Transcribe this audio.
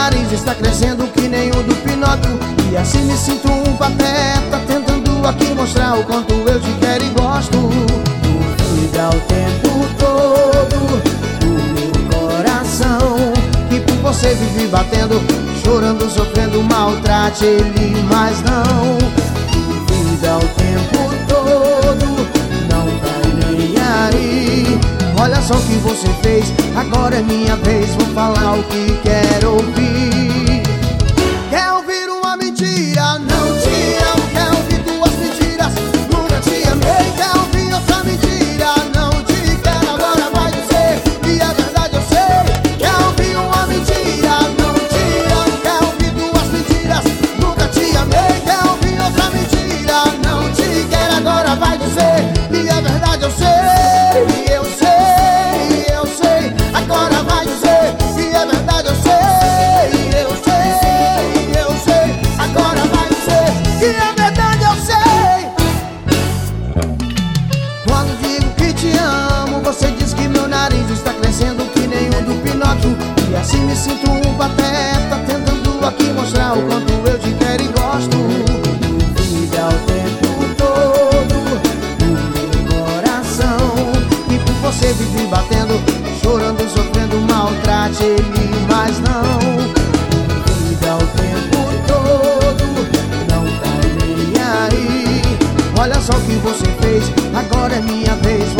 nariz está crescendo que nem o do Pinóquio. E assim me sinto um pateta, tentando aqui mostrar o quanto eu te quero e gosto. Duvida o tempo todo do meu coração, que por você vive batendo, chorando, sofrendo, maltrate ele, mas não. Duvida o tempo todo, não tá nem aí. Olha só o que você fez, agora é minha vez, vou falar o que quero ouvir. Quer ouvir uma mentira? Não te amo. Quer ouvir tuas mentiras? Nunca te amei. Quer ouvir outra mentira? Não te quero, agora vai dizer, e é verdade eu sei. Quer ouvir uma mentira? Não te amo. Quer ouvir tuas mentiras? Nunca te amei. Quer ouvir outra mentira? Não te quero, agora vai dizer, e é verdade eu sei. Agora vai dizer, e é verdade eu sei. Eu sei, agora vai dizer, e é verdade eu sei. Quando digo que te amo, você diz que meu nariz está crescendo que nem o do Pinóquio. E assim me sinto um pateta, tentando aqui mostrar o quanto eu te quero e gosto. Duvida o tempo todo do meu coração, e por você vive batendo, chorando, sofrendo, maltrate ele, mas não. Duvida o tempo todo, não tá nem aí. Olha só o que você fez, agora é minha vez,